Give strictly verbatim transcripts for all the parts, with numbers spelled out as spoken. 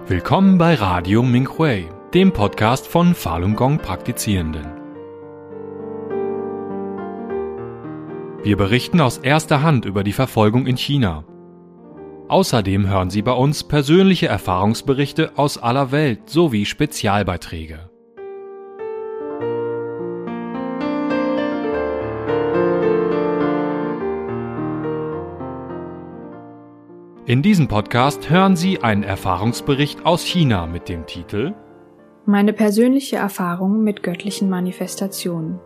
Willkommen bei Radio Minhui, dem Podcast von Falun Gong Praktizierenden. Wir berichten aus erster Hand über die Verfolgung in China. Außerdem hören Sie bei uns persönliche Erfahrungsberichte aus aller Welt sowie Spezialbeiträge. In diesem Podcast hören Sie einen Erfahrungsbericht aus China mit dem Titel Meine persönliche Erfahrung mit göttlichen Manifestationen.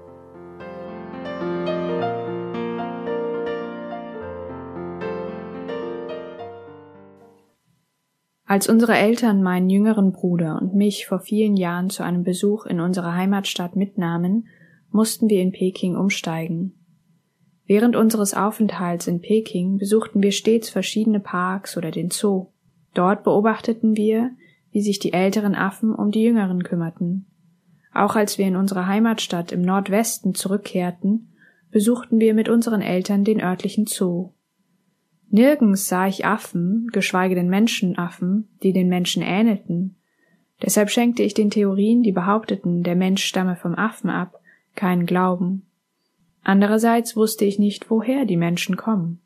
Als unsere Eltern meinen jüngeren Bruder und mich vor vielen Jahren zu einem Besuch in unsere Heimatstadt mitnahmen, mussten wir in Peking umsteigen. Während unseres Aufenthalts in Peking besuchten wir stets verschiedene Parks oder den Zoo. Dort beobachteten wir, wie sich die älteren Affen um die jüngeren kümmerten. Auch als wir in unsere Heimatstadt im Nordwesten zurückkehrten, besuchten wir mit unseren Eltern den örtlichen Zoo. Nirgends sah ich Affen, geschweige denn Menschenaffen, die den Menschen ähnelten. Deshalb schenkte ich den Theorien, die behaupteten, der Mensch stamme vom Affen ab, keinen Glauben. Andererseits wusste ich nicht, woher die Menschen kommen.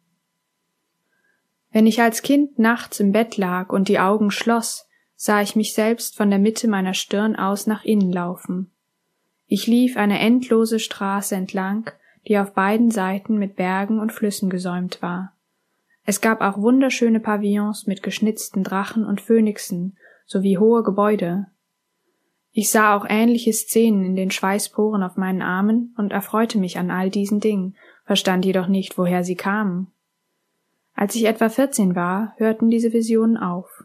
Wenn ich als Kind nachts im Bett lag und die Augen schloss, sah ich mich selbst von der Mitte meiner Stirn aus nach innen laufen. Ich lief eine endlose Straße entlang, die auf beiden Seiten mit Bergen und Flüssen gesäumt war. Es gab auch wunderschöne Pavillons mit geschnitzten Drachen und Phönixen sowie hohe Gebäude. Ich sah auch ähnliche Szenen in den Schweißporen auf meinen Armen und erfreute mich an all diesen Dingen, verstand jedoch nicht, woher sie kamen. Als ich etwa vierzehn war, hörten diese Visionen auf.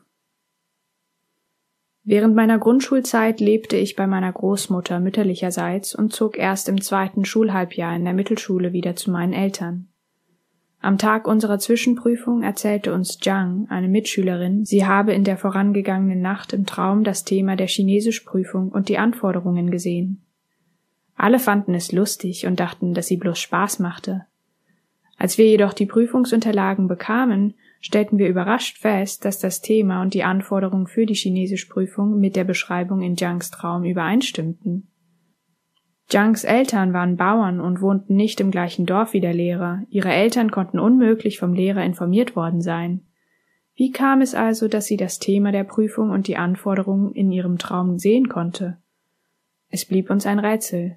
Während meiner Grundschulzeit lebte ich bei meiner Großmutter mütterlicherseits und zog erst im zweiten Schulhalbjahr in der Mittelschule wieder zu meinen Eltern. Am Tag unserer Zwischenprüfung erzählte uns Zhang, eine Mitschülerin, sie habe in der vorangegangenen Nacht im Traum das Thema der Chinesischprüfung und die Anforderungen gesehen. Alle fanden es lustig und dachten, dass sie bloß Spaß machte. Als wir jedoch die Prüfungsunterlagen bekamen, stellten wir überrascht fest, dass das Thema und die Anforderungen für die Chinesischprüfung mit der Beschreibung in Zhangs Traum übereinstimmten. Zhangs Eltern waren Bauern und wohnten nicht im gleichen Dorf wie der Lehrer. Ihre Eltern konnten unmöglich vom Lehrer informiert worden sein. Wie kam es also, dass sie das Thema der Prüfung und die Anforderungen in ihrem Traum sehen konnte? Es blieb uns ein Rätsel.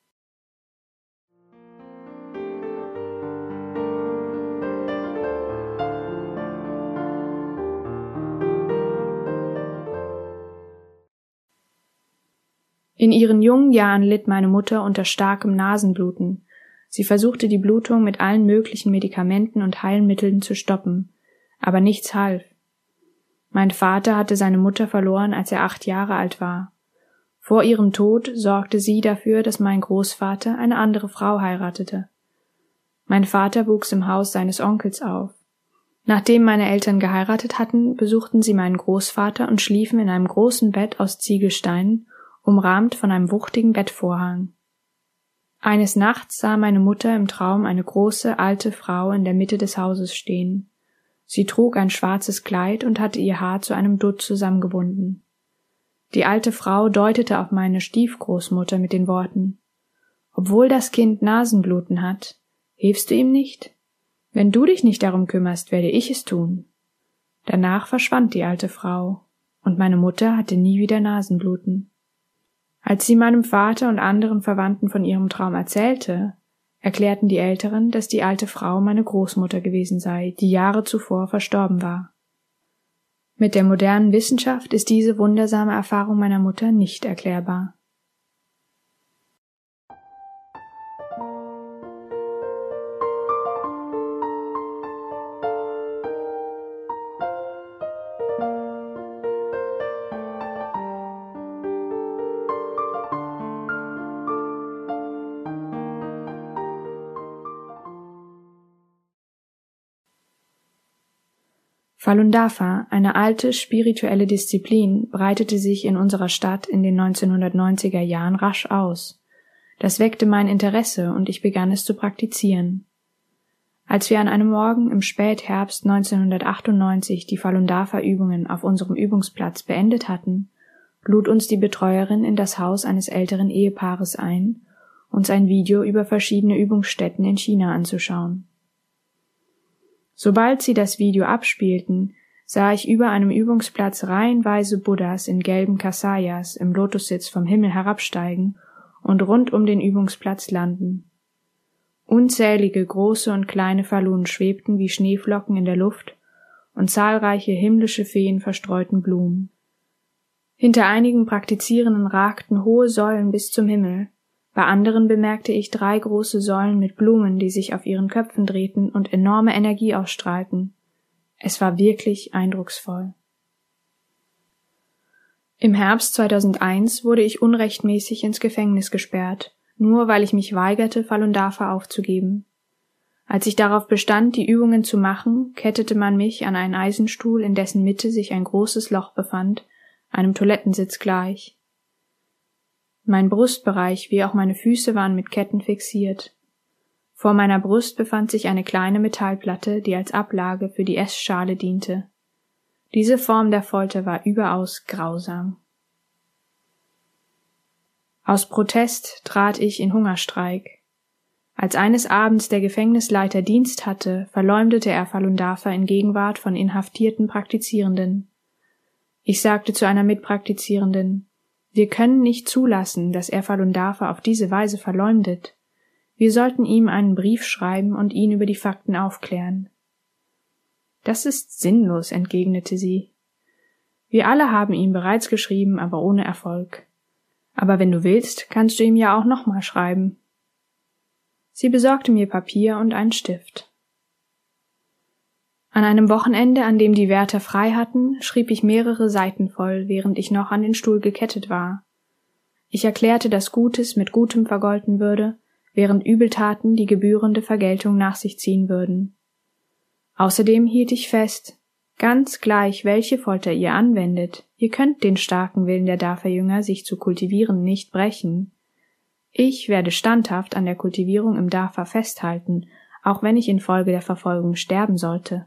In ihren jungen Jahren litt meine Mutter unter starkem Nasenbluten. Sie versuchte die Blutung mit allen möglichen Medikamenten und Heilmitteln zu stoppen, aber nichts half. Mein Vater hatte seine Mutter verloren, als er acht Jahre alt war. Vor ihrem Tod sorgte sie dafür, dass mein Großvater eine andere Frau heiratete. Mein Vater wuchs im Haus seines Onkels auf. Nachdem meine Eltern geheiratet hatten, besuchten sie meinen Großvater und schliefen in einem großen Bett aus Ziegelsteinen, umrahmt von einem wuchtigen Bettvorhang. Eines Nachts sah meine Mutter im Traum eine große, alte Frau in der Mitte des Hauses stehen. Sie trug ein schwarzes Kleid und hatte ihr Haar zu einem Dutt zusammengebunden. Die alte Frau deutete auf meine Stiefgroßmutter mit den Worten: »Obwohl das Kind Nasenbluten hat, hilfst du ihm nicht? Wenn du dich nicht darum kümmerst, werde ich es tun.« Danach verschwand die alte Frau, und meine Mutter hatte nie wieder Nasenbluten. Als sie meinem Vater und anderen Verwandten von ihrem Traum erzählte, erklärten die Älteren, dass die alte Frau meine Großmutter gewesen sei, die Jahre zuvor verstorben war. Mit der modernen Wissenschaft ist diese wundersame Erfahrung meiner Mutter nicht erklärbar. Falun Dafa, eine alte spirituelle Disziplin, breitete sich in unserer Stadt in den neunzehnhundertneunziger Jahren rasch aus. Das weckte mein Interesse und ich begann es zu praktizieren. Als wir an einem Morgen im Spätherbst neunzehnhundertachtundneunzig die Falun Dafa-Übungen auf unserem Übungsplatz beendet hatten, lud uns die Betreuerin in das Haus eines älteren Ehepaares ein, uns ein Video über verschiedene Übungsstätten in China anzuschauen. Sobald sie das Video abspielten, sah ich über einem Übungsplatz reihenweise Buddhas in gelben Kasayas im Lotussitz vom Himmel herabsteigen und rund um den Übungsplatz landen. Unzählige große und kleine Falun schwebten wie Schneeflocken in der Luft und zahlreiche himmlische Feen verstreuten Blumen. Hinter einigen Praktizierenden ragten hohe Säulen bis zum Himmel, bei anderen bemerkte ich drei große Säulen mit Blumen, die sich auf ihren Köpfen drehten und enorme Energie ausstrahlten. Es war wirklich eindrucksvoll. Im Herbst zweitausendeins wurde ich unrechtmäßig ins Gefängnis gesperrt, nur weil ich mich weigerte, Falun Dafa aufzugeben. Als ich darauf bestand, die Übungen zu machen, kettete man mich an einen Eisenstuhl, in dessen Mitte sich ein großes Loch befand, einem Toilettensitz gleich. Mein Brustbereich wie auch meine Füße waren mit Ketten fixiert. Vor meiner Brust befand sich eine kleine Metallplatte, die als Ablage für die Essschale diente. Diese Form der Folter war überaus grausam. Aus Protest trat ich in Hungerstreik. Als eines Abends der Gefängnisleiter Dienst hatte, verleumdete er Falun Dafa in Gegenwart von inhaftierten Praktizierenden. Ich sagte zu einer Mitpraktizierenden: Wir können nicht zulassen, dass er Falun Dafa auf diese Weise verleumdet. Wir sollten ihm einen Brief schreiben und ihn über die Fakten aufklären. Das ist sinnlos, entgegnete sie. Wir alle haben ihm bereits geschrieben, aber ohne Erfolg. Aber wenn du willst, kannst du ihm ja auch nochmal schreiben. Sie besorgte mir Papier und einen Stift. An einem Wochenende, an dem die Wärter frei hatten, schrieb ich mehrere Seiten voll, während ich noch an den Stuhl gekettet war. Ich erklärte, dass Gutes mit Gutem vergolten würde, während Übeltaten die gebührende Vergeltung nach sich ziehen würden. Außerdem hielt ich fest: Ganz gleich, welche Folter ihr anwendet, ihr könnt den starken Willen der Dafa-Jünger, sich zu kultivieren, nicht brechen. Ich werde standhaft an der Kultivierung im Dafa festhalten, auch wenn ich infolge der Verfolgung sterben sollte.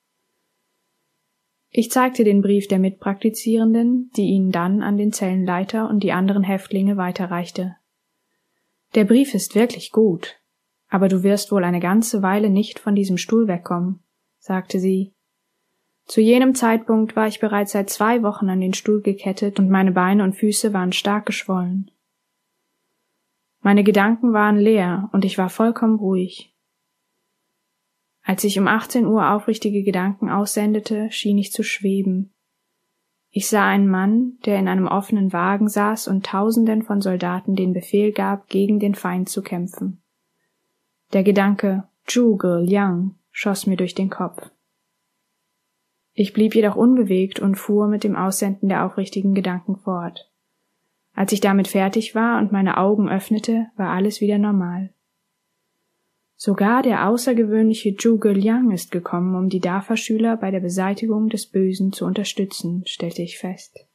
Ich zeigte den Brief der Mitpraktizierenden, die ihn dann an den Zellenleiter und die anderen Häftlinge weiterreichte. Der Brief ist wirklich gut, aber du wirst wohl eine ganze Weile nicht von diesem Stuhl wegkommen, sagte sie. Zu jenem Zeitpunkt war ich bereits seit zwei Wochen an den Stuhl gekettet und meine Beine und Füße waren stark geschwollen. Meine Gedanken waren leer und ich war vollkommen ruhig. Als ich um achtzehn Uhr aufrichtige Gedanken aussendete, schien ich zu schweben. Ich sah einen Mann, der in einem offenen Wagen saß und Tausenden von Soldaten den Befehl gab, gegen den Feind zu kämpfen. Der Gedanke Zhuge Liang schoss mir durch den Kopf. Ich blieb jedoch unbewegt und fuhr mit dem Aussenden der aufrichtigen Gedanken fort. Als ich damit fertig war und meine Augen öffnete, war alles wieder normal. Sogar der außergewöhnliche Zhuge Liang ist gekommen, um die Dafa-Schüler bei der Beseitigung des Bösen zu unterstützen, stellte ich fest.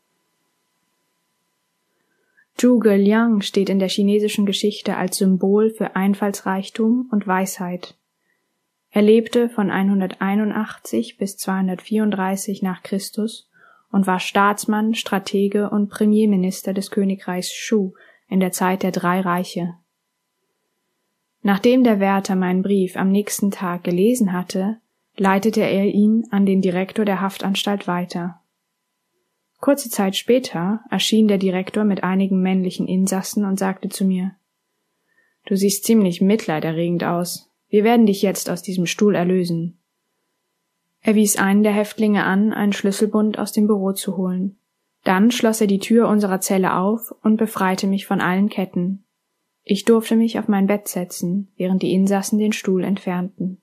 Zhuge Liang steht in der chinesischen Geschichte als Symbol für Einfallsreichtum und Weisheit. Er lebte von hunderteinundachtzig bis zweihundertvierunddreißig nach Christus und war Staatsmann, Stratege und Premierminister des Königreichs Shu in der Zeit der drei Reiche. Nachdem der Wärter meinen Brief am nächsten Tag gelesen hatte, leitete er ihn an den Direktor der Haftanstalt weiter. Kurze Zeit später erschien der Direktor mit einigen männlichen Insassen und sagte zu mir: »Du siehst ziemlich mitleiderregend aus. Wir werden dich jetzt aus diesem Stuhl erlösen.« Er wies einen der Häftlinge an, einen Schlüsselbund aus dem Büro zu holen. Dann schloss er die Tür unserer Zelle auf und befreite mich von allen Ketten. Ich durfte mich auf mein Bett setzen, während die Insassen den Stuhl entfernten.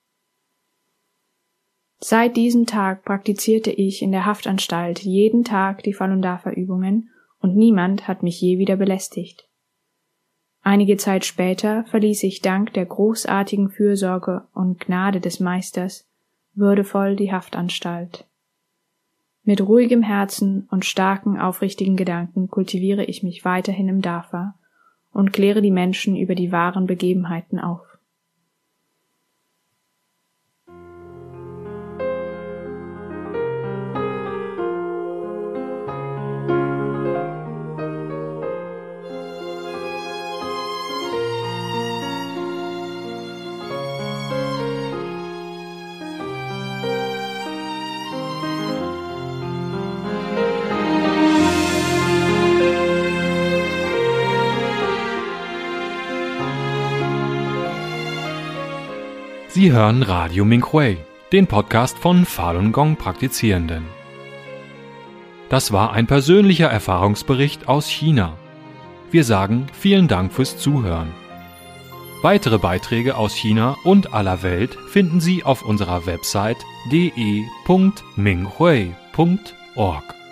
Seit diesem Tag praktizierte ich in der Haftanstalt jeden Tag die Falun Dafa-Übungen und niemand hat mich je wieder belästigt. Einige Zeit später verließ ich dank der großartigen Fürsorge und Gnade des Meisters würdevoll die Haftanstalt. Mit ruhigem Herzen und starken, aufrichtigen Gedanken kultiviere ich mich weiterhin im Dafa und kläre die Menschen über die wahren Begebenheiten auf. Sie hören Radio Minhui, den Podcast von Falun Gong Praktizierenden. Das war ein persönlicher Erfahrungsbericht aus China. Wir sagen vielen Dank fürs Zuhören. Weitere Beiträge aus China und aller Welt finden Sie auf unserer Website d e punkt minghui punkt org.